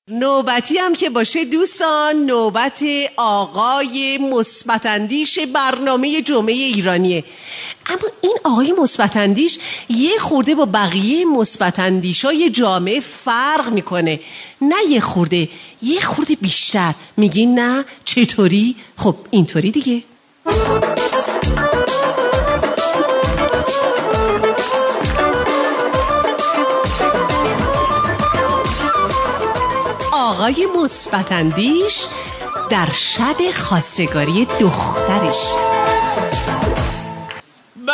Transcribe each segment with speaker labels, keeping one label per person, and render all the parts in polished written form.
Speaker 1: نوبتی هم که باشه دوستان، نوبت آقای مثبت‌اندیش برنامه جمعه ایرانیه. اما این آقای مثبت‌اندیش یه خورده با بقیه مثبت‌اندیشای جامعه فرق میکنه، نه یه خورده بیشتر. میگین نه؟ چطوری؟ خب اینطوری دیگه. آقای مثبت‌اندیش در شب خواستگاری دخترش.
Speaker 2: به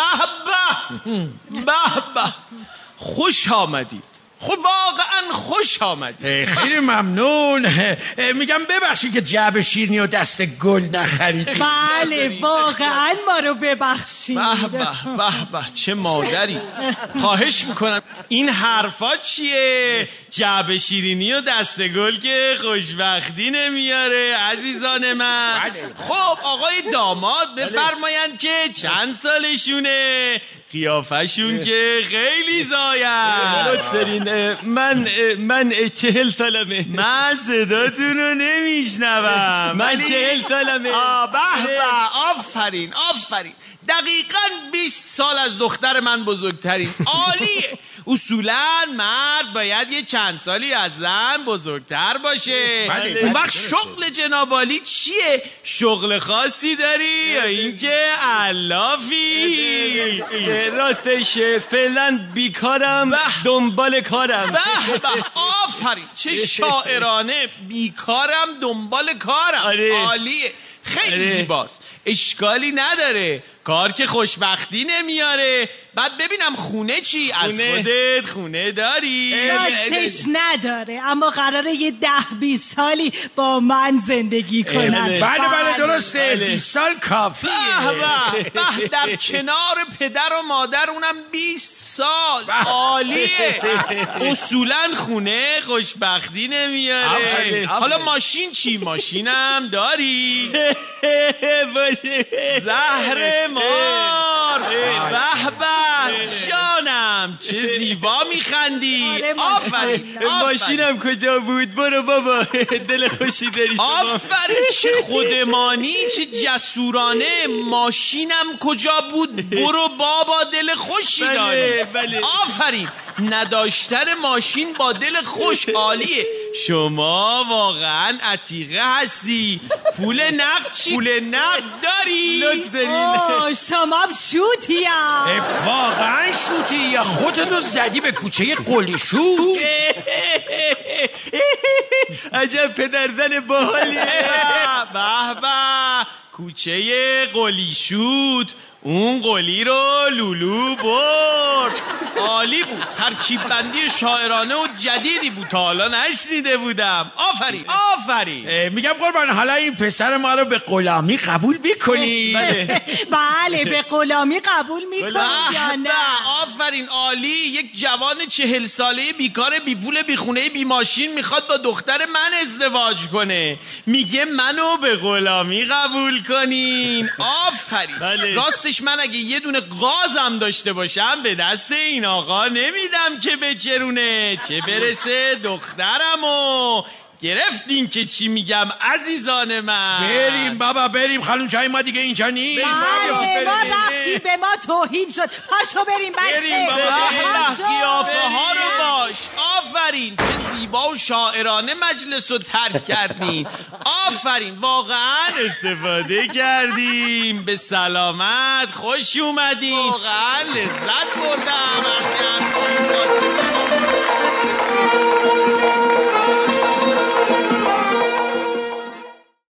Speaker 2: به خوش آمدید. خب واقعا خوش آمدید.
Speaker 3: خیلی ممنون. میگم ببخشید که جعبه شیرینی و دست گل نخریدید.
Speaker 4: بله واقعا ما رو ببخشید.
Speaker 2: به چه مادری. خواهش میکنم این حرفا چیه؟ جعبه شیرینی و دست گل که خوشبختی نمیاره عزیزان من. خب آقای داماد بفرمایند که چند سالشونه؟ قیافشون که خیلی زاید.
Speaker 5: درست دارین. من 40 سالمه.
Speaker 2: من صداتون رو نمیشنوم.
Speaker 5: من 40 سالمه.
Speaker 2: آفرین دقیقاً 20 سال از دختر من بزرگترین. عالیه. اصولاً مرد باید یه چند سالی از زن بزرگتر باشه. اون وقت شغل جناب عالی چیه؟ شغل خاصی داری یا اینکه علافی؟
Speaker 5: راستش فعلا بیکارم، دنبال کارم.
Speaker 2: آفرین چه شاعرانه. بیکارم دنبال کارم. عالیه. خیلی زیباست. اشکالی نداره. کار که خوشبختی نمیاره. بعد ببینم خونه چی؟ از خودت خونه داری؟
Speaker 4: راستش نداره، اما قراره یه 10-20 سالی با من زندگی کنن.
Speaker 3: بله درسته. 20 سال کافیه.
Speaker 2: در کنار پدر و مادر، اونم 20 سال. عالیه. اصولا خونه خوشبختی نمیاره. حالا ماشین چی؟ ماشینم داری؟ زهر مار. به جانم چه زیبا میخندی. آفرین.
Speaker 5: ماشینم کجا بود؟ برو بابا، دل خوشی داری شما.
Speaker 2: آفرین چه خودمانی، چه جسورانه. ماشینم کجا بود؟ برو بابا، دل خوشی داری. آفرین. نداشتن ماشین با دل خوش. عالیه. شما واقعا عتیقه هستی. پول نقد چی؟ پول نقد داری؟
Speaker 5: لطف دارین.
Speaker 4: شما شوتیم.
Speaker 3: واقعا شوتی یا خودتو زدی به کوچه قلی شوت؟
Speaker 5: عجب پدرزن باحالیه.
Speaker 2: به کوچه قلی شوت. اون قلی رو لولو برد. عالی بود. ترکیب بندی شاعرانه و جدیدی بود، تا حالا نشنیده بودم. آفرین.
Speaker 3: میگم قربان، حالا این پسر ما رو به غلامی قبول میکنی؟
Speaker 4: بله به غلامی قبول میکنی یا نه؟
Speaker 2: آفرین. عالی. یک جوان 40 ساله بیکار بی پول بی خونه بی ماشین میخواد با دختر من ازدواج کنه. میگه منو به غلامی قبول کنین. آفرین. راستش من اگه یه دونه غازم داشته باشم به دست این آقا نمیدم که بچرونه، چه برسه دخترمو. گرفتین که چی میگم عزیزان من؟ بریم
Speaker 3: بابا بریم. خانم چای ما دیگه اینجا نیست.
Speaker 4: ما رفتیم، به ما توهین شد. پاشو بریم بچه.
Speaker 2: قیافه ها رو باش. آفرین چه زیبا و شاعرانه مجلس رو ترک کردین. آفرین واقعا استفاده کردیم. به سلامت خوش اومدین. واقعا لذت بردم.